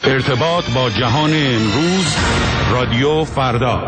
ارتباط با جهان امروز، رادیو فردا.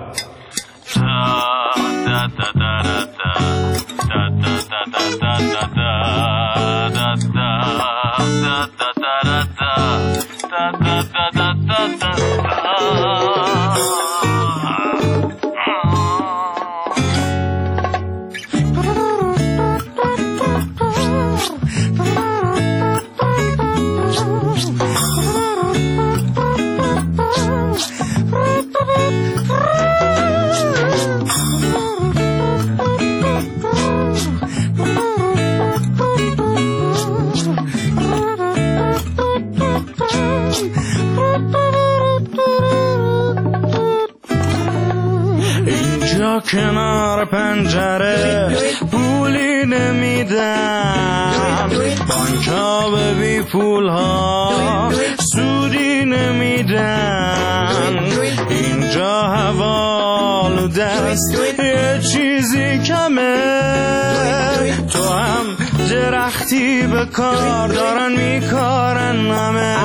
کنار پنجره پولی نمیدم، بانک‌ها به بی پول‌ها سودی نمیدن، اینجا حوالوده است یه چیزی کمه، تو هم درختی به کار دارن میکارن همه،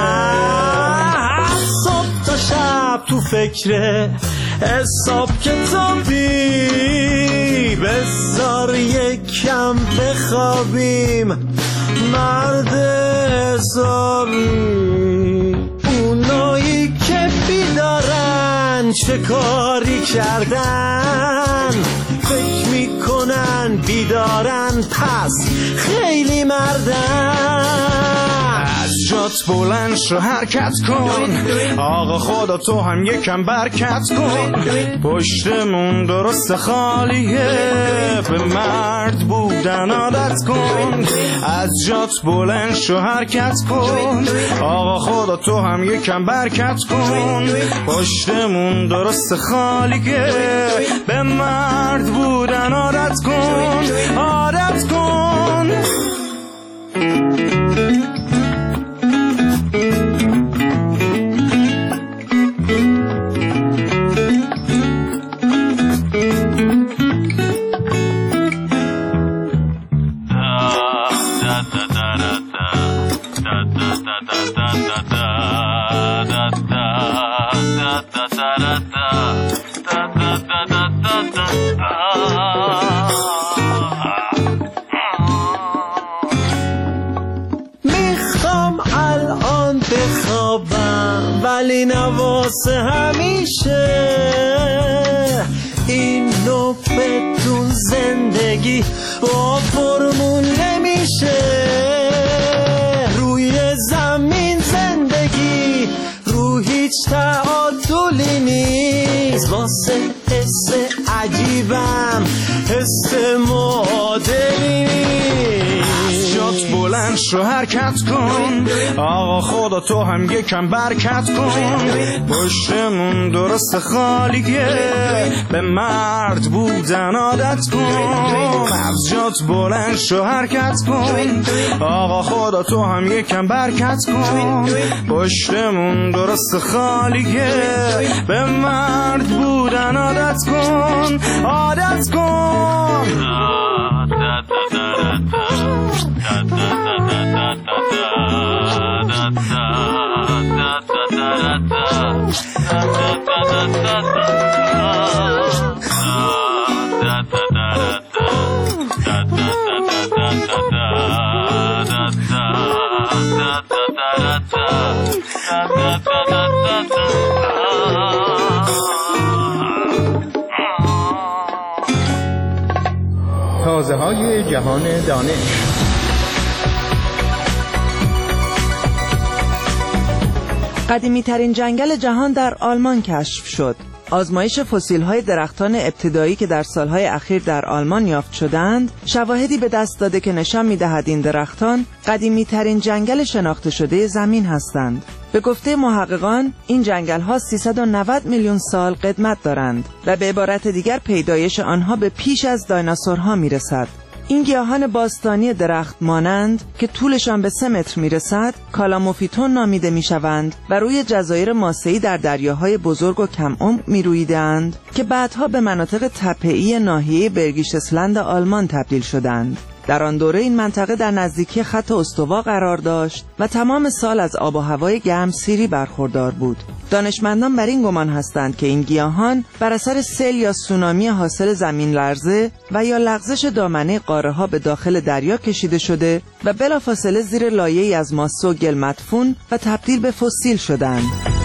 صبح تا شب تو فکره حساب کتابی، بذار یکم بخوابیم مرد حسابی، اونایی که بیدارن چه کاری کردن، فکر میکنن بیدارن پس خیلی مردن، از جات بلند شو حرکت کن، آقا خدا تو هم یکم برکت کن، پشتمون درست خالیه به مرد بودن عادت کن، از جات بلند شو حرکت کن، آقا خدا تو هم یکم برکت کن، پشتمون درست خالیه به مرد بودن عادت کن، عادت کن. میخوام الان بخوابم ولی نواسه همیشه، اینو بدون زندگی با فرمون نمیشه، روی زمین زندگی رو هیچ تعادلی نیست، واسه حس عجیبم حس معادلی نیست، جات بلند شو حرکت کن، آقا خدا تو هم یکم برکت کن، پشتمون درست خالیه به مرد بودن عادت کن، از جات بلند شو حرکت کن، آقا خدا تو هم یکم برکت کن، پشتمون درست خالیه به مرد بودن عادت کن، عادت کن. تازه‌های جهان دانش. قدیمی‌ترین جنگل جهان در آلمان کشف شد. آزمایش فسیل‌های درختان ابتدایی که در سالهای اخیر در آلمان یافت شدند، شواهدی به دست داده که نشان می‌دهد این درختان قدیمی‌ترین جنگل شناخته شده زمین هستند. به گفته محققان، این جنگل‌ها 390 میلیون سال قدمت دارند و به عبارت دیگر پیدایش آنها به پیش از دایناسورها می‌رسد. این گیاهان باستانی درخت مانند که طولشان به 3 متر میرسد کالاموفیتون نامیده میشوند و روی جزایر ماسه‌ای در دریاهای بزرگ و کم عمق میرویدند که بعدها به مناطق تپه‌ای ناحیه برگیشسلند آلمان تبدیل شدند. در آن دوره این منطقه در نزدیکی خط استوا قرار داشت و تمام سال از آب و هوای گرمسیری برخوردار بود. دانشمندان بر این گمان هستند که این گیاهان بر اثر سیل یا سونامی حاصل زمین لرزه و یا لغزش دامنه قاره‌ها به داخل دریا کشیده شده و بلافاصله زیر لایه‌ای از ماسه و گل مدفون و تبدیل به فسیل شدند.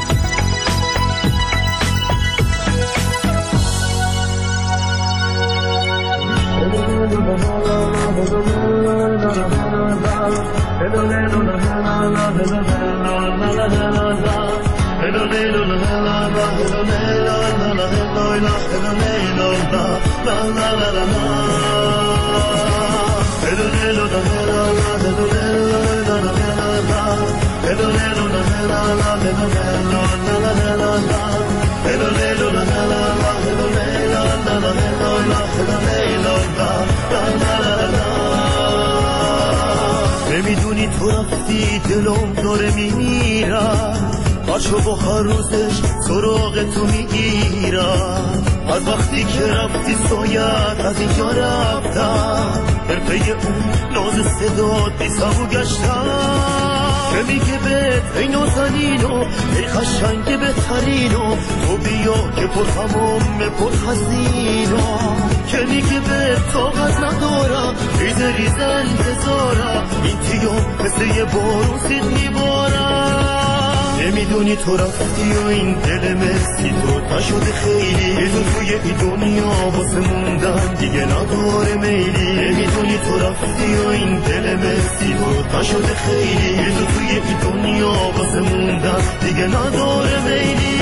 نمیدونی تو رفتی دلم داره میمیرم، هرچو با هر روزش سراغ تو میگیرم. از وقتی که رفتی سایت از اینجا رفتم، برپی اون ناز صدات بی سبو گشتم. که میگه بهت ای نازنینو ای قشنگ بهترینو، تو بیا که پر هموم پر حزینو. که میگه بهت طاقت ندارم ریزه ریزه انتظارم، این تیام مثل یه بارون سید میبارم. نمیدونی تو رفتی و این دل مسی تو نشده خیلی، تو توی این دنیا واسه موندن دیگه نداره میلی. نمیدونی تو رفتی و این دل مسی تو نشده خیلی، تو توی این دنیا واسه موندن دیگه نداره میلی.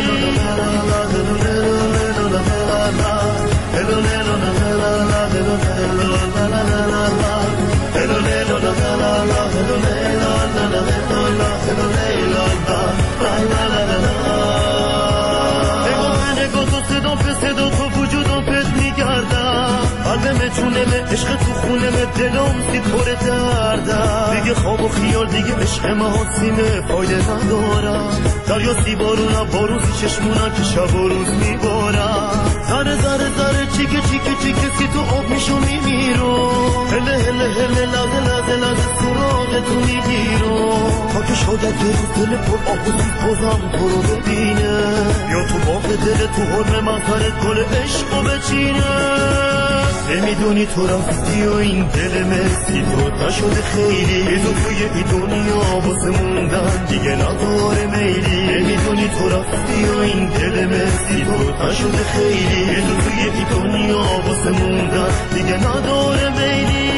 نگاه تو صدا به صدا تو وجودم پت میگردم، قلبم جونم عشق تو خونم دلم سی پر دردم. دیگه خواب و خیال دیگه عشق محاسیمه فایده ندارم. دریا سی بارونم باروزی چشمونم که شب و روز میبارم. ذره ذره ذره چیکه چیکه چیکه سی تو آب میشو میمیرو، هله هله هله لازه لازه لازه سراغ تو میگیرو. تا که شاید یه روز دل پر آب و سی بازم تو رو ببینه، یا تو باغ دل تو حرم منطره گل عشقو بچینه. نمیدونی تو رفتی و این دل مسی تو نشده خیلی، تو توی این دنیا واسه موندن دیگه نداره میلی. نمیدونی تو رفتی و این دل مسی تو نشده خیلی، تو توی این دنیا واسه موندن دیگه نداره میلی.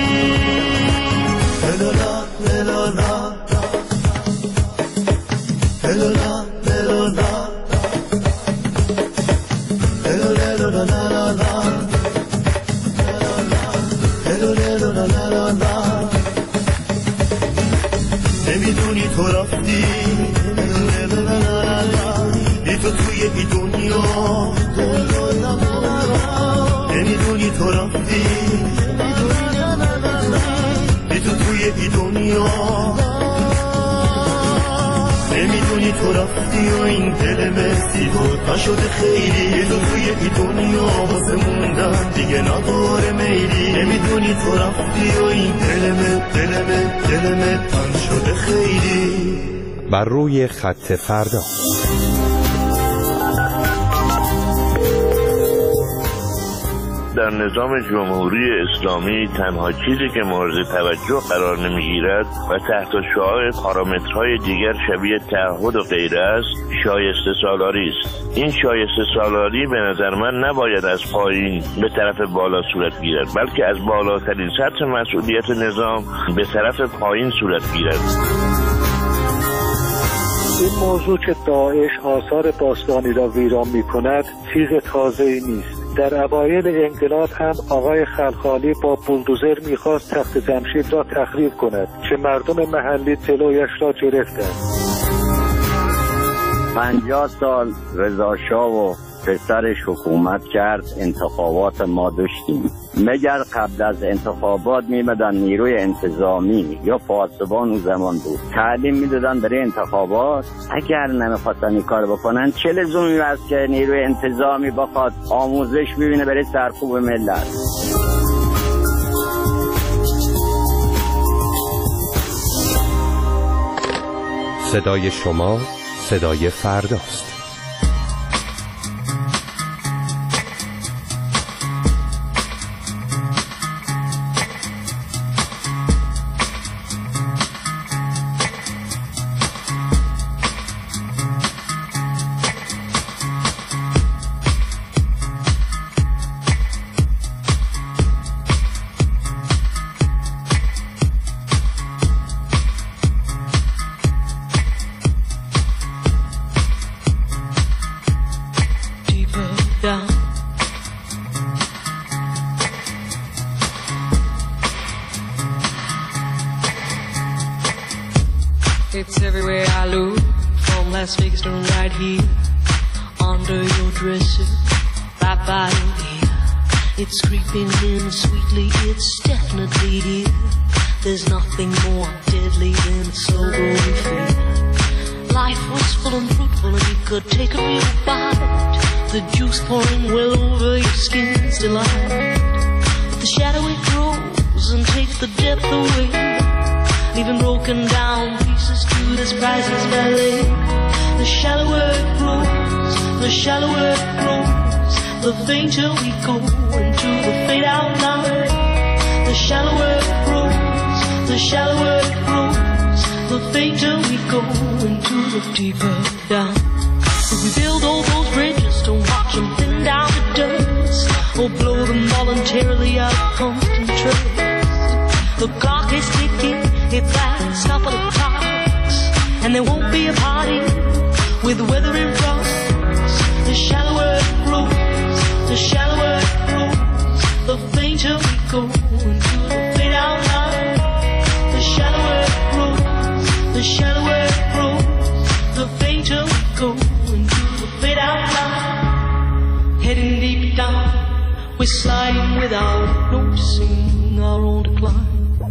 هلالا هلالا هلالا هلالا نمیدونی تو رفتی بی تو توی این دنیا، نمیدونی تو رفتی بی تو توی این دنیا. نمیدونی تو رفتی و این دل مسی تو نشده خیلی، تو توی این دنیا واسه موندن دیگه نداره میلی. نمیدونی تو رفتی و این دلمه تن شده خیلی. بر روی خط فردا. در نظام جمهوری اسلامی تنها چیزی که مورد توجه قرار نمیگیرد و تحت شعاع پارامترهای دیگر شبیه تعهد و غیره است، شایسته سالاری است. این شایسته سالاری به نظر من نباید از پایین به طرف بالا صورت گیرد، بلکه از بالاترین سطح مسئولیت نظام به طرف پایین صورت گیرد. این موضوع که داعش آثار باستانی را ویران می کند چیز تازه‌ای نیست. در اوایل انقلاب هم آقای خلخالی با بولدوزر میخواست تخت جمشید را تخریب کند که مردم محلی جلویش را گرفتند. 50 سال رضا شاه و پسرش حکومت کرد، انتخابات ما داشتیم. مگر قبل از انتخابات میمدن نیروی انتظامی یا پاسبان اون زمان بود تعلیم میدادن برای انتخابات؟ اگر نمیخواستن این کار بکنن چه لزومی هست که نیروی انتظامی بخواد آموزش ببینه برای سرکوب ملت؟ صدای شما صدای فرداست. It's everywhere I look, from Las Vegas to right here, under your dresser, right by your ear. It's creeping in sweetly, it's definitely here. There's nothing more deadly than slow growing fear. Life was full and fruitful and you could take a real bite. The juice pouring well over your skin's delight. But the shadow it grows and takes the depth away, leaving broken down pieces to this priceless ballet. The shallower it grows, the shallower it grows, the fainter we go into the fade out line. The shallower it grows, the shallower it grows, the fainter we go into the deeper down. If we build all those bridges, don't watch them thin down to dust, or blow them voluntarily out of constant trust. The clock is ticking, it's last couple of talks, and there won't be a party with the weather in front. The shallower it grows, the shallower it grows, the fainter we go into the fade out line. The shallower it grows, the shallower it grows, the fainter we go into the fade out line. Heading deep down, we're sliding without noticing our own decline.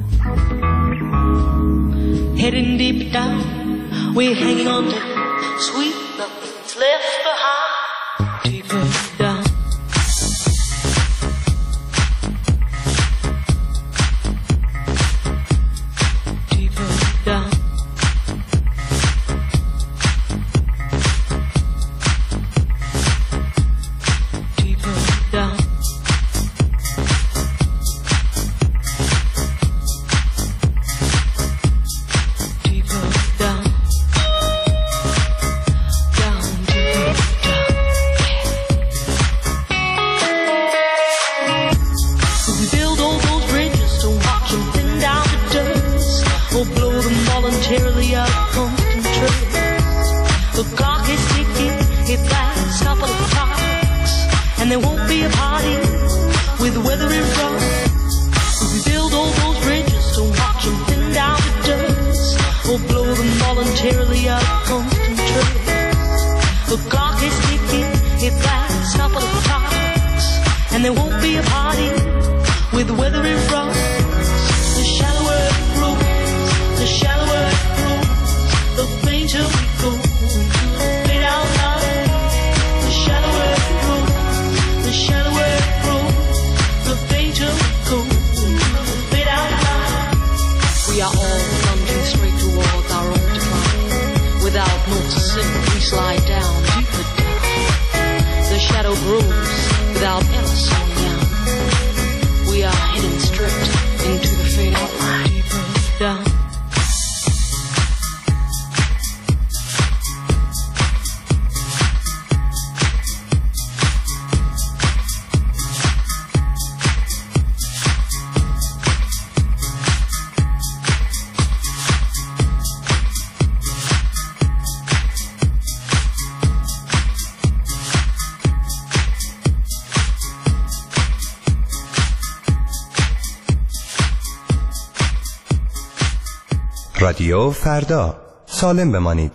Heading deep down, we're hanging on to sweet nothing's left behind. Deeper down. Deeper down. Deeper down. Voluntarily out of constant trust. The clock is ticking, it lasts a couple of talks, and there won't be a party with the weather in front. If we build all those bridges, don't watch them thin down to dust, or blow them voluntarily out of constant trust. The clock is ticking, it lasts a couple of talks, and there won't be a party with the weather in front. The shallower it grows, the shallower it grows, the fainter we go into the fade out line. The shallower it grows, the shallower it grows, the fainter we go into the fade out line. We are all plunging straight towards our own decline. Without noticing, we slide down, deeper down. The shadow grows without ever slowing down. We are heading straight into the fade out line. Deeper down. رادیو فردا، سالم بمانید.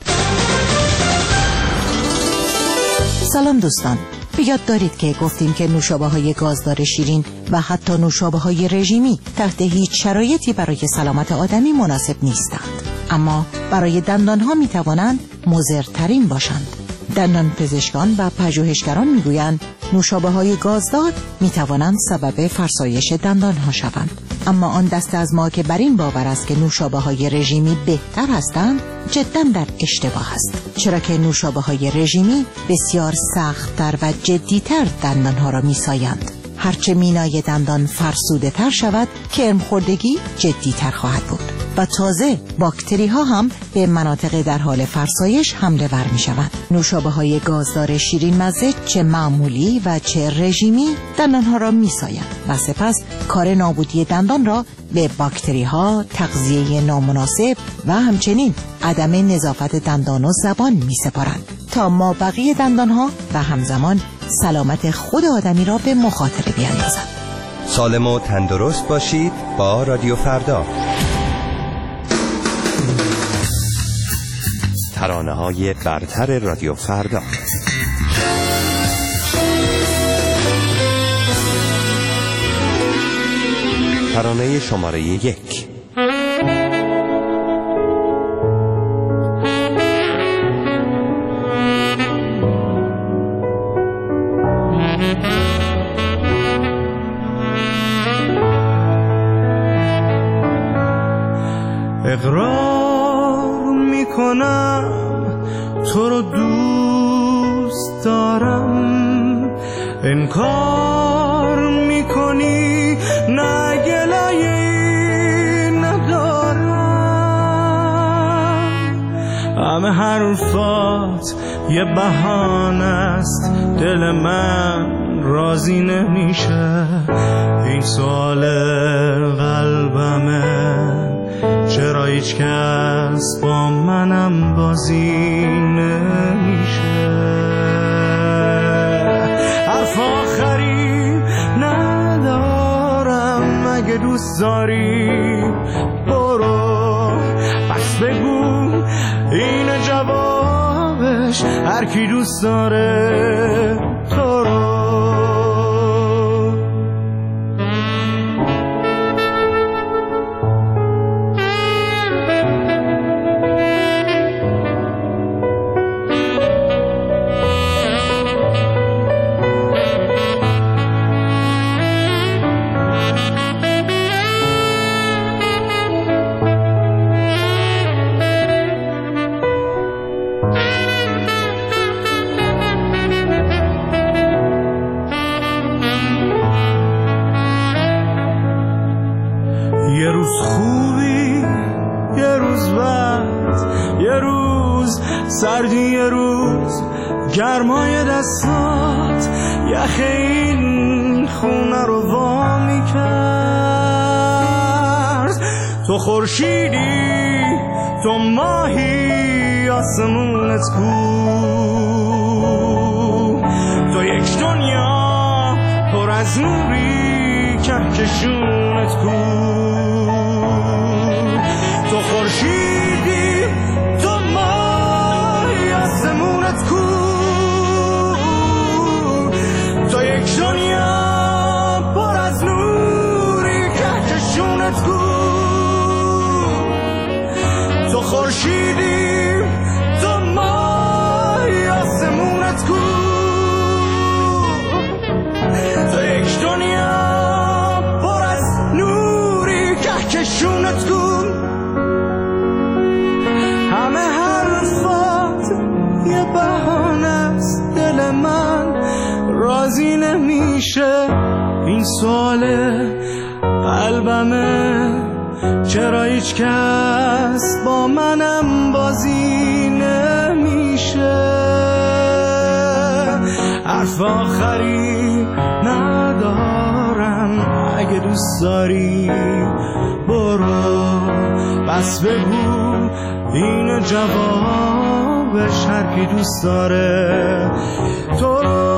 سلام دوستان، به یاد دارید که گفتیم که نوشابه‌های گازدار شیرین و حتی نوشابه‌های رژیمی تحت هیچ شرایطی برای سلامت آدمی مناسب نیستند، اما برای دندانها میتوانند مضرترین باشند. دندان پزشکان و پژوهشگران میگویند نوشابه‌های گازدار میتوانند سبب فرسایش دندانها شوند. اما آن دست از ما که بر این باور است که نوشابه‌های رژیمی بهتر هستند جداً در اشتباه است، چرا که نوشابه‌های رژیمی بسیار سخت‌تر و جدی‌تر دندانها را می‌سایند. هرچه مینای دندان فرسوده تر شود، کرم‌خوردگی جدی‌تر خواهد بود و تازه باکتری ها هم به مناطق در حال فرسایش حمله ور می شوند. نوشابه های گازدار شیرین مزه چه معمولی و چه رژیمی دندان ها را می سایند و سپس کار نابودی دندان را به باکتری ها، تغذیه نامناسب و همچنین عدم نظافت دندان و زبان می سپارند تا ما بقیه دندان ها و همزمان سلامت خود آدمی را به مخاطره بیاندازند. سالم و تندرست باشید با رادیو فردا. ترانه‌های برتر رادیو فردا. ترانه شماره 1. اقرار میکنم تو رو دوست دارم، انکار میکنی نه گلایه ندارم. همه حرفات یه بهانه است، دل من راضی نمیشه. این سوال قلبمه، چرا هیچ کس با منم بازی نمیشه. حرف آخری ندارم، اگه دوست داری برو، پس بگو این جوابش، هر کی دوست داره تو رو. یه روز خوبی، یه روز بد، یه روز سردی، یه روز گرمای دستات یخ این خونه رو وا میکرد. تو خورشیدی، تو ماهی، آسمونت کو، تو یک دنیا پر از نوری، کهکشونت کو. تو خورشیدی، تو ماهی، آسمونت کو، تو یک دنیا پر از نوری، کهکشونت کو. تو خورشیدی، تو ماهی، آسمونت کو، تو یک دنیا پر از نوری، کهکشونت کو. همه حرفات یه بهانه است، دل من راضی نمیشه. این سوال قلبمه، چرا هیچ کس با منم بازی نمیشه. حرف آخری ندارم، اگه دوست داری برو، بس بگو این جوابش، هر کی دوست داره تو رو.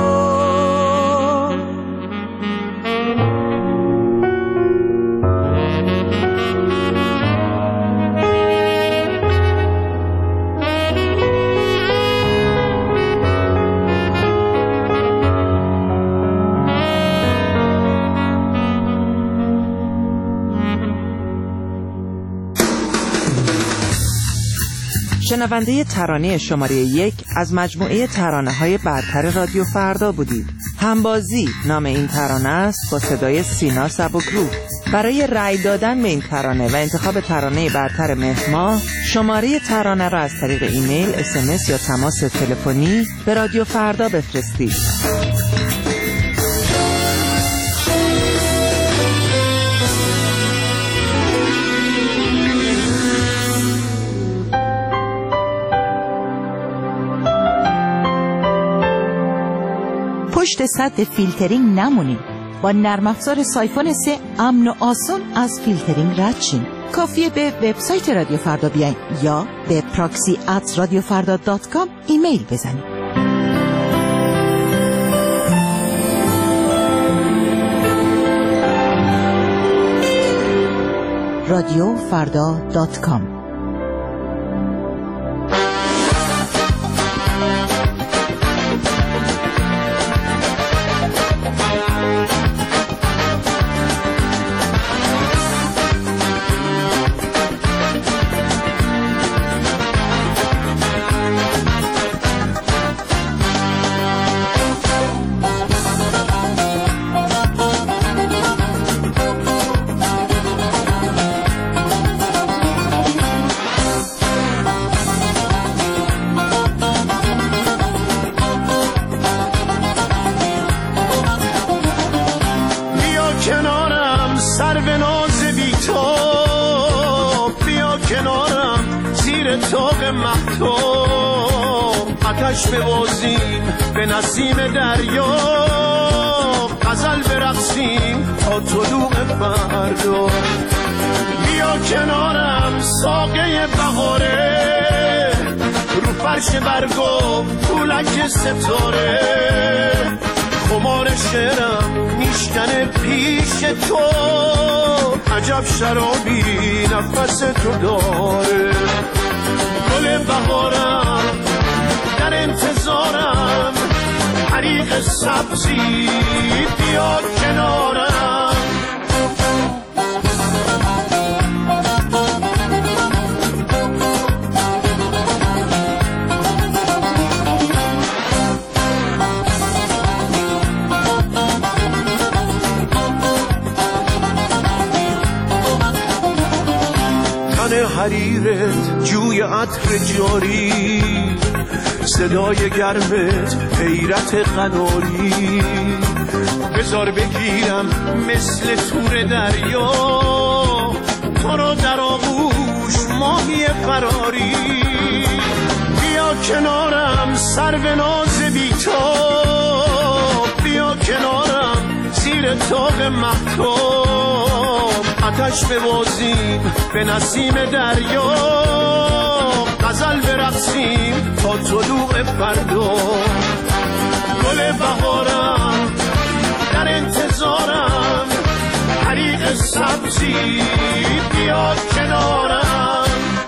شنونده ترانه شماره 1 از مجموعه ترانه‌های برتر رادیو فردا بودید. همبازی نام این ترانه است با صدای سینا سبکرو برای رأی دادن به این ترانه و انتخاب ترانه برتر مهر ماه، شماره ترانه را از طریق ایمیل، SMS یا تماس تلفنی به رادیو فردا بفرستید. پشت سد فیلترینگ نمونید. با نرم افزار سایفون 3 امن و آسان از فیلترینگ رد شین. کافیه به وبسایت رادیو فردا بیاین یا به proxy@radiofarda.com ایمیل بزنید. radiofarda.com. آتش ببازیم به نسیم دریا، غزل برقصیم تا طلوع فردا. بیا کنارم ساقه بهاره، رو فرش برگو پولک ستاره. خمار شعرم میشکنه پیش تو، عجب شرابی نفس تو داره. گل بهارم در انتظارم، حریق سبزی بیا کنارم. تن حریرت جوی عطر جاری، صدای گرمت حیرت قناری. بذار بگیرم مثل تور دریا، تو رو در آغوش ماهی فراری. بیا کنارم سرو ناز بی‌تاب، بیا کنارم زیر تاق مهتاب. آتش ببازیم به نسیم دریا، غزل برقصیم تا طلوع فردا. گل بهارم در انتظارم، حریق سبزی بیا کنارم.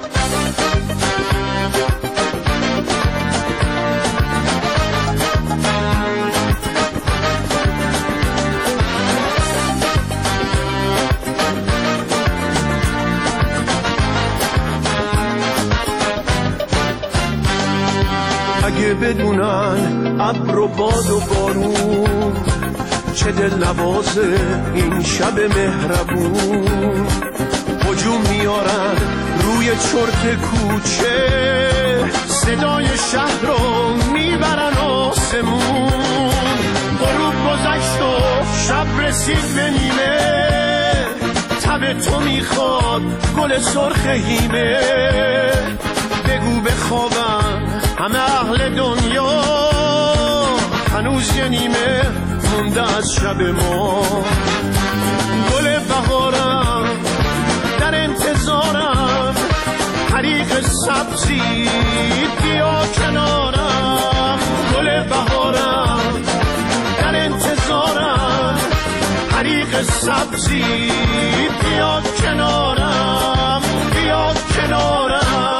اگه بدونن ابر و باد و بارون، چه دل نوازه این شب مهربون. هجوم میارن روی چرت کوچه، صدای شهر رو میبرن آسمون. غروب گذشت و شب رسید به نیمه، تب تو میخواد گل سرخ هیمه. بگو بخوابن همه اهل دنیا، هنوز یه نیمه مونده از شب ما. گل بهارم در انتظارم، حریق سبزی بیا کنارم. گل بهارم در انتظارم، حریق سبزی بیا کنارم. بیا کنارم.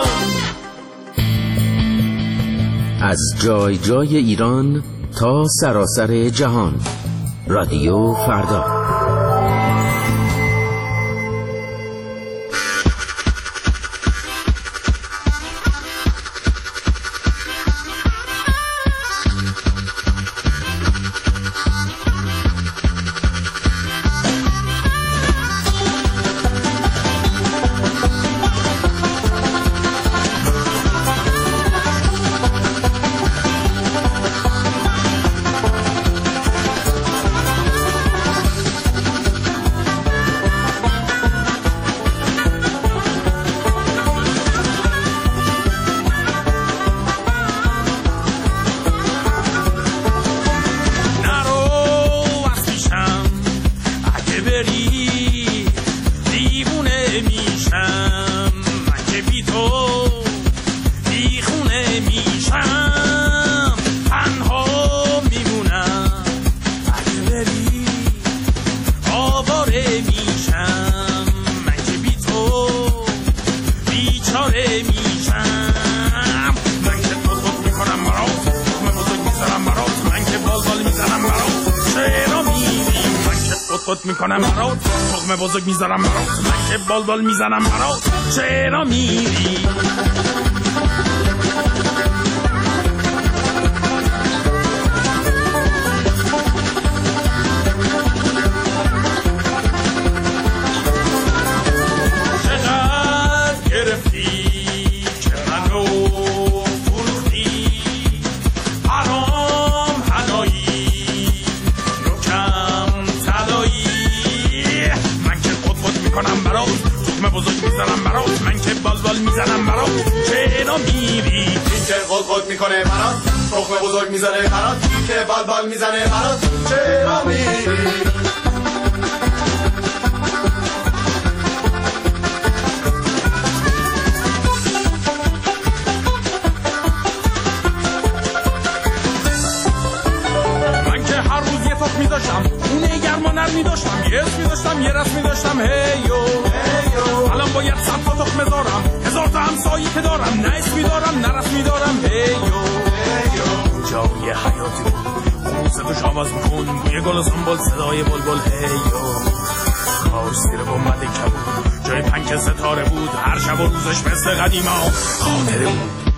از جای جای ایران تا سراسر جهان، رادیو فردا. پت میکنم برات، تخم بزرگ میذارم برات، من که بال میزنم برات، چرا میری؟ میزنم برات، چرا میری؟ این که قد میکنه برات، تخم بزرگ میزنه برات، که بال میزنه برات، چرا میری؟ من که هر روز یه تخم میداشتم، اونه گرم و نرمی داشتم، یه اسمی داشتم، یه رسمی داشتم، هیو الان باید 100 تا تخم بذارم، 1000 تا همسایی که دارم، نه اسمی دارم نه رسمی دارم، هیو جای حیاتی بود، اون صدوش آواز میکن، بوی گل و سنبول، صدای بلبل، هیو کار سیر گنبد کبود، جای پنک ستاره بود، هر شب و روزش مثل قدیما خاطره بود.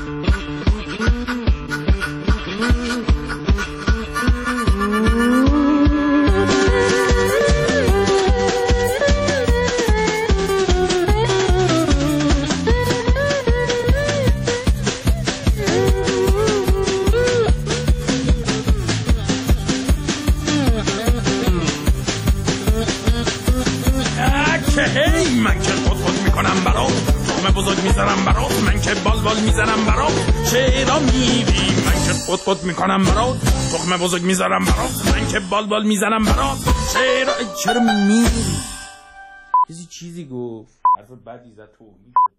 من که پت میکنم برات، تخم بزرگ میذارم برات، من که بال میزنم برات، چرا میری؟ من که پت میکنم برات، تخم بزرگ میذارم برات، من که بال میزنم برات، چرا میری؟ چیزی گفت حرف بدی زد تو